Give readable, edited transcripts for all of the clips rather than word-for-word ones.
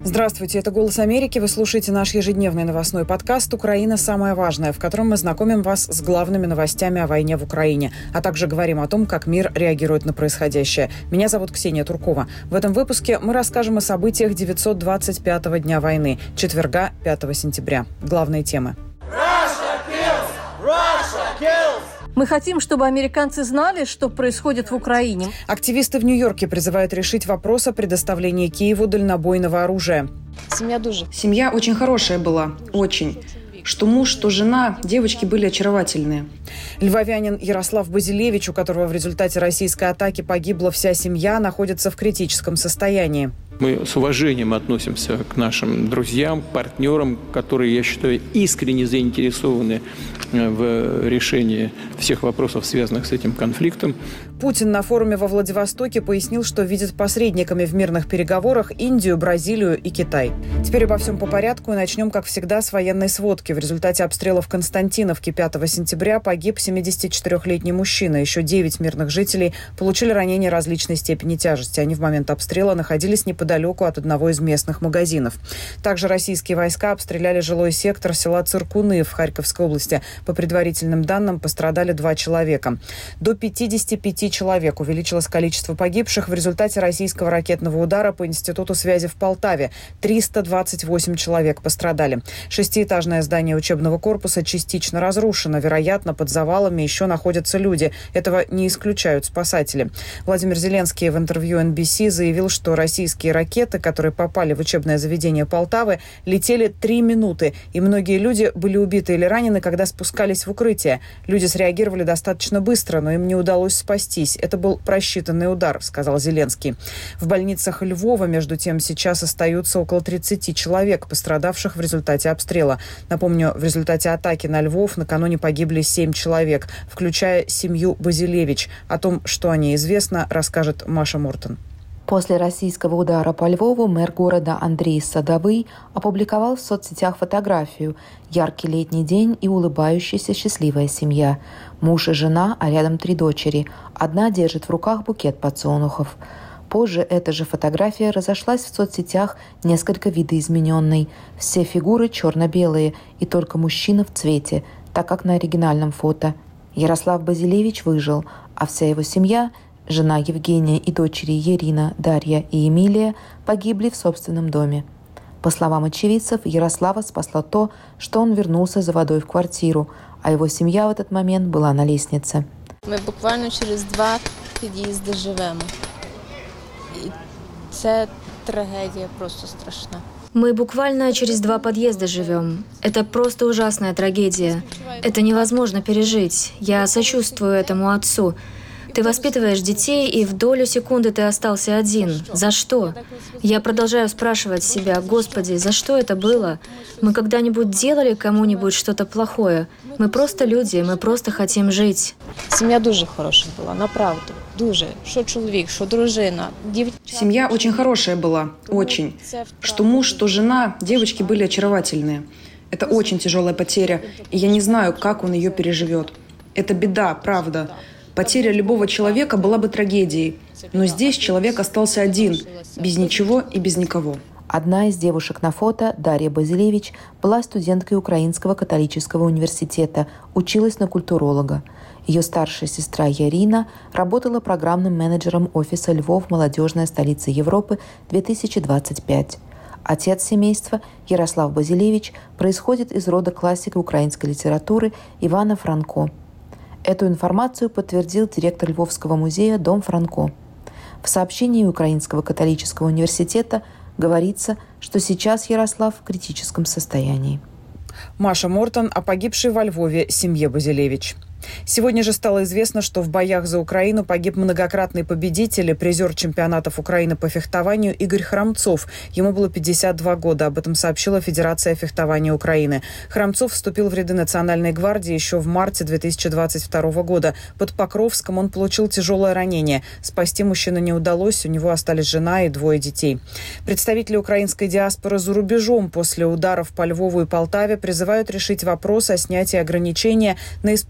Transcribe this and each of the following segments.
Здравствуйте, это «Голос Америки». Вы слушаете наш ежедневный новостной подкаст «Украина. Самое важное», в котором мы знакомим вас с главными новостями о войне в Украине, а также говорим о том, как мир реагирует на происходящее. Меня зовут Ксения Туркова. В этом выпуске мы расскажем о событиях 925-го дня войны, четверга, 5 сентября. Главные темы. Мы хотим, чтобы американцы знали, что происходит в Украине. Активисты в Нью-Йорке призывают решить вопрос о предоставлении Киеву дальнобойного оружия. Семья очень хорошая была. Очень. Что муж, что жена, девочки были очаровательные. Львовянин Ярослав Базилевич, у которого в результате российской атаки погибла вся семья, находится в критическом состоянии. Мы с уважением относимся к нашим друзьям, партнерам, которые, я считаю, искренне заинтересованы в решении всех вопросов, связанных с этим конфликтом. Путин на форуме во Владивостоке пояснил, что видит посредниками в мирных переговорах Индию, Бразилию и Китай. Теперь обо всем по порядку и начнем, как всегда, с военной сводки. В результате обстрела в Константиновке 5 сентября погиб 74-летний мужчина. Еще 9 мирных жителей получили ранения различной степени тяжести. Они в момент обстрела находились неподалеку от одного из местных магазинов. Также российские войска обстреляли жилой сектор села Циркуны в Харьковской области. По предварительным данным, пострадали 2 человека. До 55 человек увеличилось количество погибших в результате российского ракетного удара по Институту связи в Полтаве. 328 человек пострадали. 6-этажное здание учебного корпуса частично разрушено. Вероятно, под завалами еще находятся люди. Этого не исключают спасатели. Владимир Зеленский в интервью NBC заявил, что российские ракеты, которые попали в учебное заведение Полтавы, летели 3 минуты, и многие люди были убиты или ранены, когда спускались в укрытие. Люди среагировали достаточно быстро, но им не удалось спастись. Это был просчитанный удар, сказал Зеленский. В больницах Львова, между тем, сейчас остаются около 30 человек, пострадавших в результате обстрела. Напомню, в результате атаки на Львов накануне погибли 7 человек, включая семью Базилевич. О том, что о ней известно, расскажет Маша Мортон. После российского удара по Львову мэр города Андрей Садовый опубликовал в соцсетях фотографию. Яркий летний день и улыбающаяся счастливая семья. Муж и жена, а рядом 3 дочери. Одна держит в руках букет подсолнухов. Позже эта же фотография разошлась в соцсетях несколько видоизмененной. Все фигуры черно-белые, и только мужчина в цвете, так как на оригинальном фото. Ярослав Базилевич выжил, а вся его семья – жена Евгения и дочери Ирина, Дарья и Эмилия погибли в собственном доме. По словам очевидцев, Ярослава спасло то, что он вернулся за водой в квартиру, а его семья в этот момент была на лестнице. Мы буквально через 2 під'їзди живемо. И это трагедия просто страшна. Мы буквально через 2 подъезда живем. Это просто ужасная трагедия. Это невозможно пережить. Я сочувствую этому отцу. Ты воспитываешь детей, и в долю секунды ты остался один. За что? Я продолжаю спрашивать себя: Господи, за что это было? Мы когда-нибудь делали кому-нибудь что-то плохое? Мы просто люди, мы просто хотим жить. Семья дуже хороша была, направду. Дуже. Что чоловік, что дружина. Семья очень хорошая была. Очень. Что муж, что жена, девочки были очаровательные. Это очень тяжелая потеря, и я не знаю, как он ее переживет. Это беда, правда. Потеря любого человека была бы трагедией. Но здесь человек остался один, без ничего и без никого. Одна из девушек на фото, Дарья Базилевич, была студенткой Украинского католического университета, училась на культуролога. Ее старшая сестра Ярина работала программным менеджером офиса Львов «Молодежная столица Европы 2025». Отец семейства, Ярослав Базилевич, происходит из рода классика украинской литературы Ивана Франко. Эту информацию подтвердил директор Львовского музея Дом Франко. В сообщении Украинского католического университета говорится, что сейчас Ярослав в критическом состоянии. Маша Мортон о погибшей во Львове семье Базилевич. Сегодня же стало известно, что в боях за Украину погиб многократный победитель и призер чемпионатов Украины по фехтованию Игорь Храмцов. Ему было 52 года. Об этом сообщила Федерация фехтования Украины. Храмцов вступил в ряды Национальной гвардии еще в марте 2022 года. Под Покровском он получил тяжелое ранение. Спасти мужчину не удалось, у него остались жена и 2 детей. Представители украинской диаспоры за рубежом после ударов по Львову и Полтаве призывают решить вопрос о снятии ограничения на использование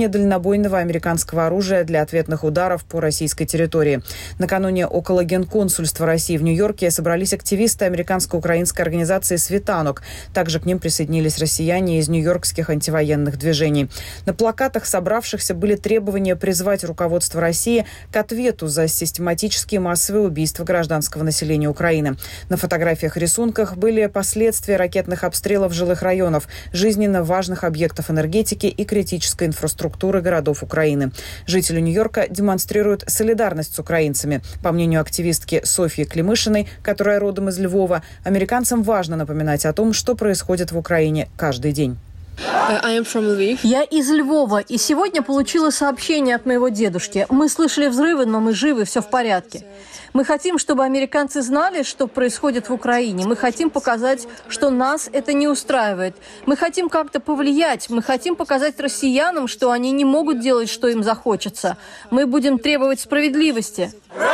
применения дальнобойного американского оружия для ответных ударов по российской территории. Накануне около Генконсульства России в Нью-Йорке собрались активисты американско-украинской организации «Светанок». Также к ним присоединились россияне из нью-йоркских антивоенных движений. На плакатах собравшихся были требования призвать руководство России к ответу за систематические массовые убийства гражданского населения Украины. На фотографиях и рисунках были последствия ракетных обстрелов жилых районов, жизненно важных объектов энергетики и критической инфраструктуры городов Украины. Жители Нью-Йорка демонстрируют солидарность с украинцами. По мнению активистки Софьи Климышиной, которая родом из Львова, американцам важно напоминать о том, что происходит в Украине каждый день. Я из Львова, и сегодня получила сообщение от моего дедушки. Мы слышали взрывы, но мы живы, все в порядке. Мы хотим, чтобы американцы знали, что происходит в Украине. Мы хотим показать, что нас это не устраивает. Мы хотим как-то повлиять. Мы хотим показать россиянам, что они не могут делать, что им захочется. Мы будем требовать справедливости.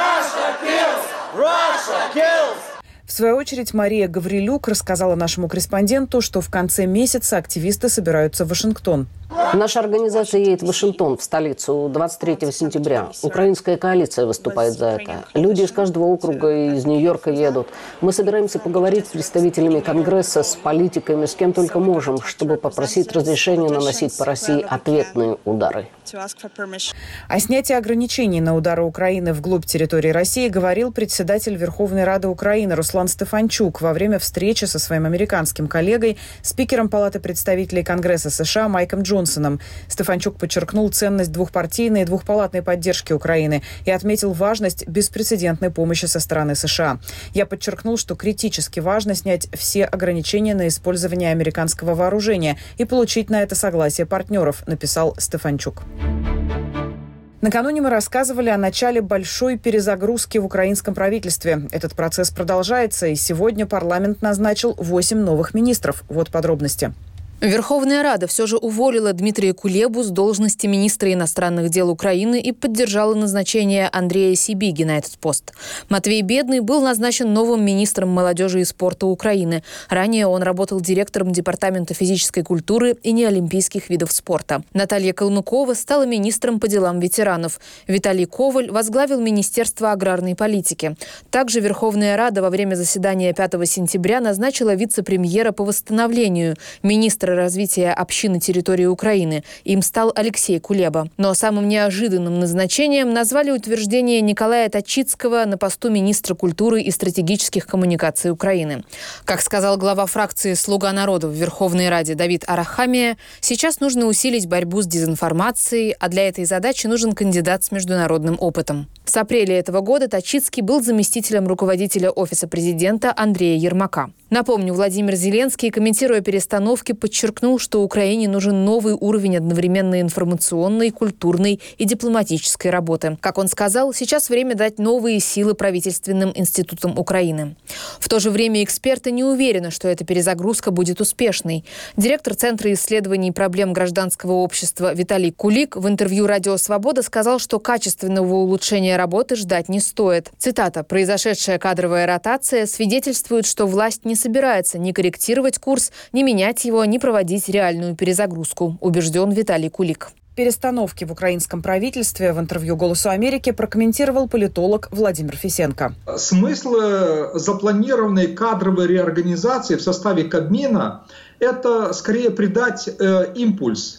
В свою очередь, Мария Гаврилюк рассказала нашему корреспонденту, что в конце месяца активисты собираются в Вашингтон. Наша организация едет в Вашингтон, в столицу, 23 сентября. Украинская коалиция выступает за это. Люди из каждого округа и из Нью-Йорка едут. Мы собираемся поговорить с представителями Конгресса, с политиками, с кем только можем, чтобы попросить разрешения наносить по России ответные удары. О снятии ограничений на удары Украины вглубь территории России говорил председатель Верховной Рады Украины Руслан Стефанчук во время встречи со своим американским коллегой, спикером Палаты представителей Конгресса США Майком Джонсоном. Стефанчук подчеркнул ценность двухпартийной и двухпалатной поддержки Украины и отметил важность беспрецедентной помощи со стороны США. Я подчеркнул, что критически важно снять все ограничения на использование американского вооружения и получить на это согласие партнеров, написал Стефанчук. Накануне мы рассказывали о начале большой перезагрузки в украинском правительстве. Этот процесс продолжается, и сегодня парламент назначил 8 новых министров. Вот подробности. Верховная Рада все же уволила Дмитрия Кулебу с должности министра иностранных дел Украины и поддержала назначение Андрея Сибиги на этот пост. Матвей Бедный был назначен новым министром молодежи и спорта Украины. Ранее он работал директором Департамента физической культуры и неолимпийских видов спорта. Наталья Калмыкова стала министром по делам ветеранов. Виталий Коваль возглавил Министерство аграрной политики. Также Верховная Рада во время заседания 5 сентября назначила вице-премьера по восстановлению, министра развития общины территории Украины. Им стал Алексей Кулеба. Но самым неожиданным назначением назвали утверждение Николая Точицкого на посту министра культуры и стратегических коммуникаций Украины. Как сказал глава фракции «Слуга народа» в Верховной Раде Давид Арахамия, сейчас нужно усилить борьбу с дезинформацией, а для этой задачи нужен кандидат с международным опытом. С апреля этого года Точицкий был заместителем руководителя Офиса президента Андрея Ермака. Напомню, Владимир Зеленский, комментируя перестановки, подчеркнул, что Украине нужен новый уровень одновременно информационной, культурной и дипломатической работы. Как он сказал, сейчас время дать новые силы правительственным институтам Украины. В то же время эксперты не уверены, что эта перезагрузка будет успешной. Директор Центра исследований проблем гражданского общества Виталий Кулик в интервью «Радио Свобода» сказал, что качественного улучшения работы ждать не стоит. Цитата: «Произошедшая кадровая ротация свидетельствует, что власть не собирается ни корректировать курс, ни менять его, ни проводить реальную перезагрузку», убежден Виталий Кулик. Перестановки в украинском правительстве в интервью «Голосу Америки» прокомментировал политолог Владимир Фисенко. Смысл запланированной кадровой реорганизации в составе Кабмина – это скорее придать импульс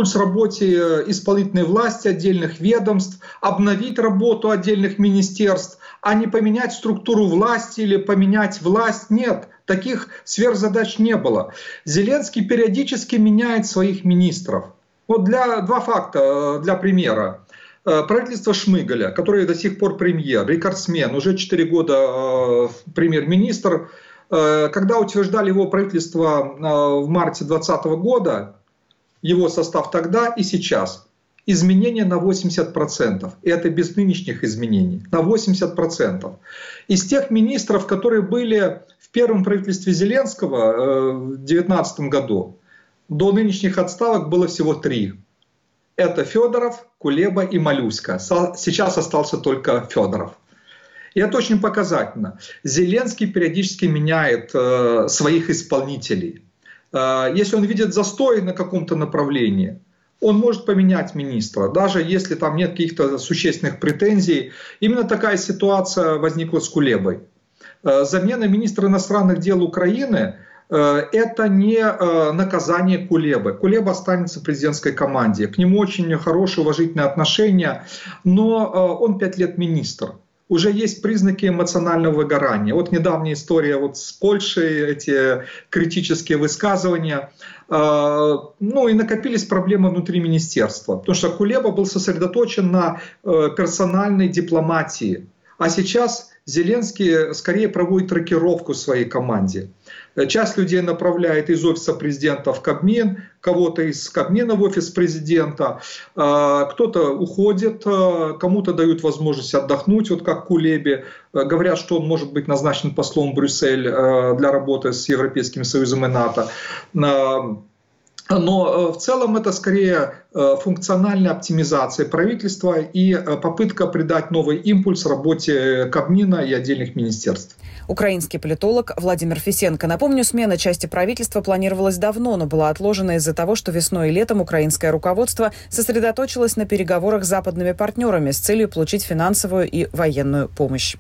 работе исполнительной власти, отдельных ведомств, обновить работу отдельных министерств, а не поменять структуру власти или поменять власть. Нет, таких сверхзадач не было. Зеленский периодически меняет своих министров. Вот два факта для примера. Правительство Шмыгаля, который до сих пор премьер, рекордсмен, уже 4 года премьер-министр. Когда утверждали его правительство в марте 2020 года, его состав тогда и сейчас, изменения на 80%. И это без нынешних изменений. На 80%. Из тех министров, которые были в первом правительстве Зеленского в 2019 году, до нынешних отставок было всего 3. Это Федоров, Кулеба и Малюська. Сейчас остался только Федоров. И это очень показательно. Зеленский периодически меняет своих исполнителей. Если он видит застой на каком-то направлении, он может поменять министра, даже если там нет каких-то существенных претензий. Именно такая ситуация возникла с Кулебой. Замена министра иностранных дел Украины – это не наказание Кулебы. Кулеба останется в президентской команде. К нему очень хорошие, уважительные отношения, но он 5 лет министр. Уже есть признаки эмоционального выгорания. Вот недавняя история с Польшей, эти критические высказывания. Ну и накопились проблемы внутри министерства. Потому что Кулеба был сосредоточен на персональной дипломатии. А сейчас Зеленский скорее проводит рокировку в своей команде. Часть людей направляет из офиса президента в Кабмин, кого-то из Кабмина в офис президента, кто-то уходит, кому-то дают возможность отдохнуть, вот как Кулебе. Говорят, что он может быть назначен послом в Брюссель для работы с Европейским Союзом и НАТО. Но в целом это скорее функциональная оптимизация правительства и попытка придать новый импульс работе Кабмина и отдельных министерств. Украинский политолог Владимир Фисенко. Напомню, смена части правительства планировалась давно, но была отложена из-за того, что весной и летом украинское руководство сосредоточилось на переговорах с западными партнерами с целью получить финансовую и военную помощь.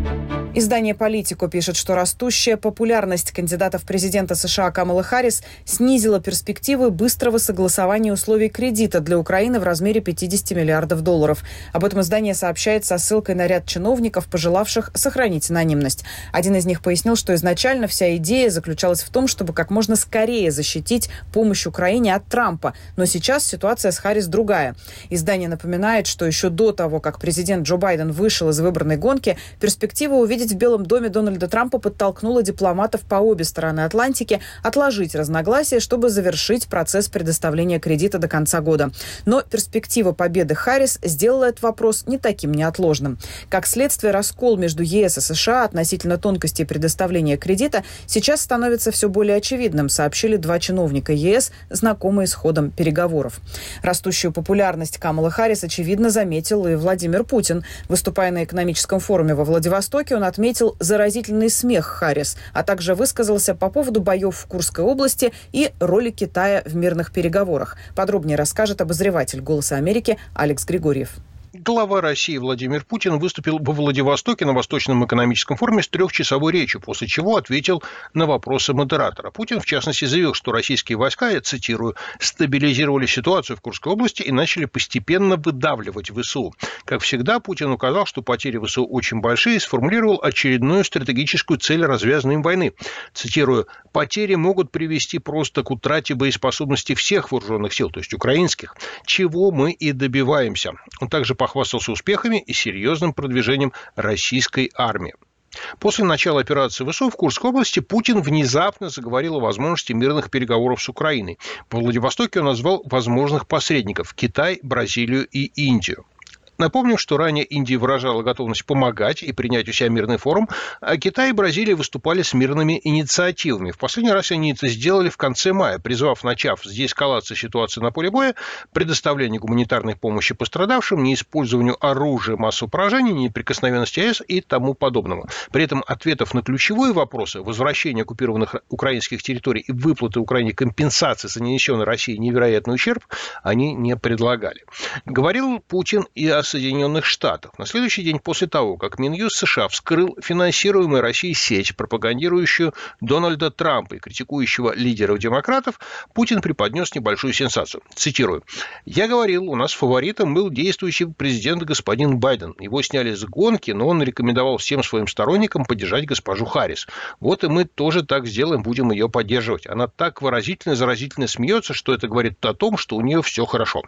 Издание «Политико» пишет, что растущая популярность кандидата в президента США Камалы Харрис снизила перспективы быстрого согласования условий кредита для Украины в размере $50 миллиардов. Об этом издание сообщает со ссылкой на ряд чиновников, пожелавших сохранить анонимность. Один из них пояснил, что изначально вся идея заключалась в том, чтобы как можно скорее защитить помощь Украине от Трампа. Но сейчас ситуация с Харрис другая. Издание напоминает, что еще до того, как президент Джо Байден вышел из выборной гонки, перспектива увидеть в Белом доме Дональда Трампа подтолкнула дипломатов по обе стороны Атлантики отложить разногласия, чтобы завершить процесс предоставления кредита до конца года. Но перспектива победы Харрис сделала этот вопрос не таким неотложным. Как следствие, раскол между ЕС и США относительно тонкостей предоставления кредита сейчас становится все более очевидным, сообщили 2 чиновника ЕС, знакомые с ходом переговоров. Растущую популярность Камалы Харрис, очевидно, заметил и Владимир Путин. Выступая на экономическом форуме во Владивостоке, он отметил заразительный смех Харрис, а также высказался по поводу боев в Курской области и роли Китая в мирных переговорах. Подробнее расскажет обозреватель «Голоса Америки» Алекс Григорьев. Глава России Владимир Путин выступил во Владивостоке на Восточном экономическом форуме с 3-часовой речью, после чего ответил на вопросы модератора. Путин, в частности, заявил, что российские войска, я цитирую, стабилизировали ситуацию в Курской области и начали постепенно выдавливать ВСУ. Как всегда, Путин указал, что потери ВСУ очень большие, и сформулировал очередную стратегическую цель развязанной им войны. Цитирую, потери могут привести просто к утрате боеспособности всех вооруженных сил, то есть украинских, чего мы и добиваемся. Он также похвастался успехами и серьезным продвижением российской армии. После начала операции ВСУ в Курской области Путин внезапно заговорил о возможности мирных переговоров с Украиной. Во Владивостоке он назвал возможных посредников – Китай, Бразилию и Индию. Напомним, что ранее Индия выражала готовность помогать и принять у себя мирный форум, а Китай и Бразилия выступали с мирными инициативами. В последний раз они это сделали в конце мая, призвав, начав с деэскалации ситуации на поле боя, предоставление гуманитарной помощи пострадавшим, неиспользованию оружия массового поражения, неприкосновенности АЭС и тому подобного. При этом ответов на ключевые вопросы возвращения оккупированных украинских территорий и выплаты Украине компенсации за нанесенный России невероятный ущерб они не предлагали. Говорил Путин и о Соединенных Штатах. На следующий день после того, как Минюст США вскрыл финансируемую Россией сеть, пропагандирующую Дональда Трампа и критикующего лидеров демократов, Путин преподнес небольшую сенсацию. Цитирую. «Я говорил, у нас фаворитом был действующий президент господин Байден. Его сняли с гонки, но он рекомендовал всем своим сторонникам поддержать госпожу Харрис. Вот и мы тоже так сделаем, будем ее поддерживать. Она так выразительно, заразительно смеется, что это говорит о том, что у нее все хорошо.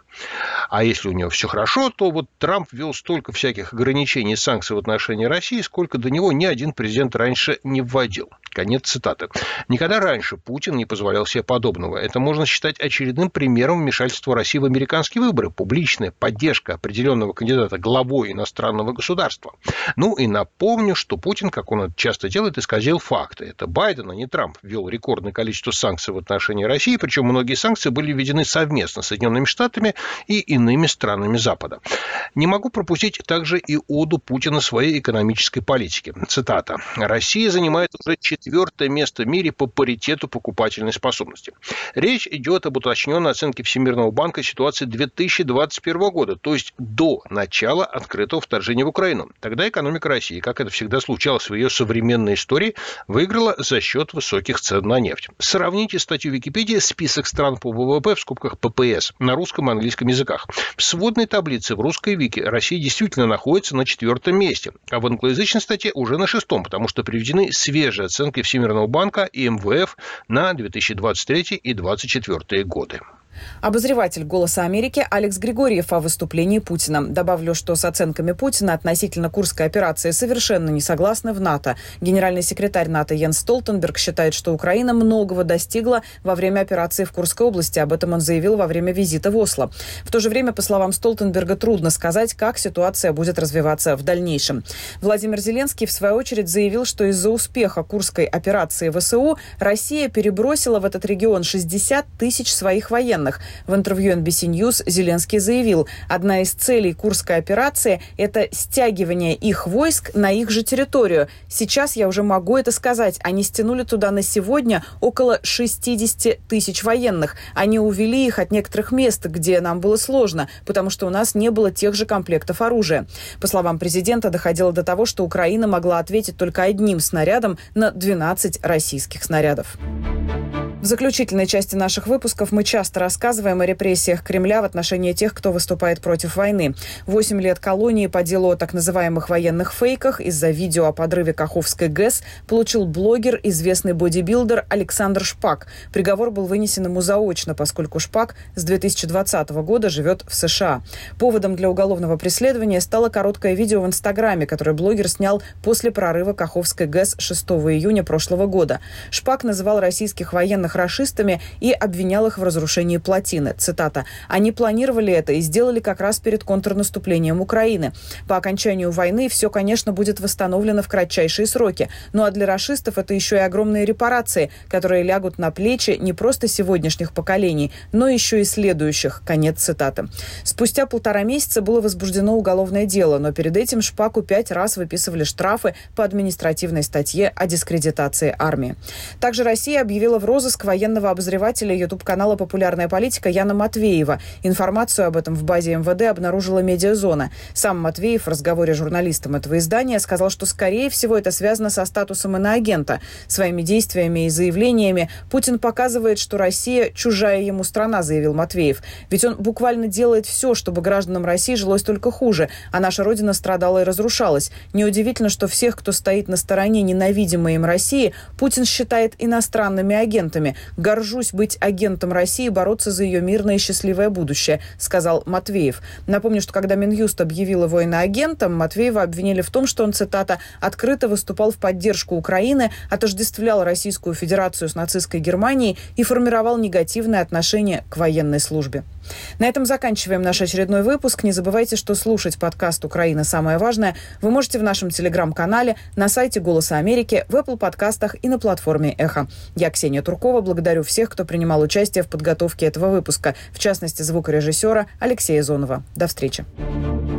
А если у нее все хорошо, то вот Трамп ввел столько всяких ограничений и санкций в отношении России, сколько до него ни один президент раньше не вводил». Конец цитаты. Никогда раньше Путин не позволял себе подобного. Это можно считать очередным примером вмешательства России в американские выборы. Публичная поддержка определенного кандидата главой иностранного государства. Ну и напомню, что Путин, как он это часто делает, исказил факты. Это Байден, а не Трамп, ввел рекордное количество санкций в отношении России, причем многие санкции были введены совместно с Соединенными Штатами и иными странами Запада. Не могу пропустить также и оду Путина своей экономической политике. Цитата. «Россия занимает уже 4-е место в мире по паритету покупательной способности». Речь идет об уточненной оценке Всемирного банка ситуации 2021 года, то есть до начала открытого вторжения в Украину. Тогда экономика России, как это всегда случалось в ее современной истории, выиграла за счет высоких цен на нефть. Сравните статью Википедии «Список стран по ВВП» в скобках ППС на русском и английском языках. В сводной таблице в русской Вики Россия действительно находится на 4-м месте, а в англоязычной статье уже на 6-м, потому что приведены свежие оценки Всемирного банка и МВФ на 2023 и 2024 годы. Обозреватель «Голоса Америки» Алекс Григорьев о выступлении Путина. Добавлю, что с оценками Путина относительно Курской операции совершенно не согласны в НАТО. Генеральный секретарь НАТО Йенс Столтенберг считает, что Украина многого достигла во время операции в Курской области. Об этом он заявил во время визита в Осло. В то же время, по словам Столтенберга, трудно сказать, как ситуация будет развиваться в дальнейшем. Владимир Зеленский, в свою очередь, заявил, что из-за успеха Курской операции ВСУ Россия перебросила в этот регион 60 тысяч своих военных. В интервью NBC News Зеленский заявил, одна из целей Курской операции – это стягивание их войск на их же территорию. Сейчас я уже могу это сказать. Они стянули туда на сегодня около 60 тысяч военных. Они увели их от некоторых мест, где нам было сложно, потому что у нас не было тех же комплектов оружия. По словам президента, доходило до того, что Украина могла ответить только одним снарядом на 12 российских снарядов. В заключительной части наших выпусков мы часто рассказываем о репрессиях Кремля в отношении тех, кто выступает против войны. 8 лет колонии по делу о так называемых военных фейках из-за видео о подрыве Каховской ГЭС получил блогер, известный бодибилдер Александр Шпак. Приговор был вынесен ему заочно, поскольку Шпак с 2020 года живет в США. Поводом для уголовного преследования стало короткое видео в Инстаграме, которое блогер снял после прорыва Каховской ГЭС 6 июня прошлого года. Шпак называл российских военных рашистами и обвинял их в разрушении плотины. Цитата. «Они планировали это и сделали как раз перед контрнаступлением Украины. По окончанию войны все, конечно, будет восстановлено в кратчайшие сроки. Ну а для рашистов это еще и огромные репарации, которые лягут на плечи не просто сегодняшних поколений, но еще и следующих». Конец цитаты. Спустя 1,5 месяца было возбуждено уголовное дело, но перед этим Шпаку 5 раз выписывали штрафы по административной статье о дискредитации армии. Также Россия объявила в розыск военного обозревателя YouTube-канала «Популярная политика» Яна Матвеева. Информацию об этом в базе МВД обнаружила «Медиазона». Сам Матвеев в разговоре с журналистом этого издания сказал, что, скорее всего, это связано со статусом иноагента. Своими действиями и заявлениями Путин показывает, что Россия – чужая ему страна, заявил Матвеев. Ведь он буквально делает все, чтобы гражданам России жилось только хуже, а наша родина страдала и разрушалась. Неудивительно, что всех, кто стоит на стороне ненавидимой им России, Путин считает иностранными агентами. «Горжусь быть агентом России и бороться за ее мирное и счастливое будущее», сказал Матвеев. Напомню, что когда Минюст объявил его иноагентом, Матвеева обвинили в том, что он, цитата, «открыто выступал в поддержку Украины, отождествлял Российскую Федерацию с нацистской Германией и формировал негативное отношение к военной службе». На этом заканчиваем наш очередной выпуск. Не забывайте, что слушать подкаст «Украина. Самое важное» вы можете в нашем телеграм-канале, на сайте «Голоса Америки», в Apple подкастах и на платформе «Эхо». Я, Ксения Туркова, благодарю всех, кто принимал участие в подготовке этого выпуска, в частности, звукорежиссера Алексея Зонова. До встречи.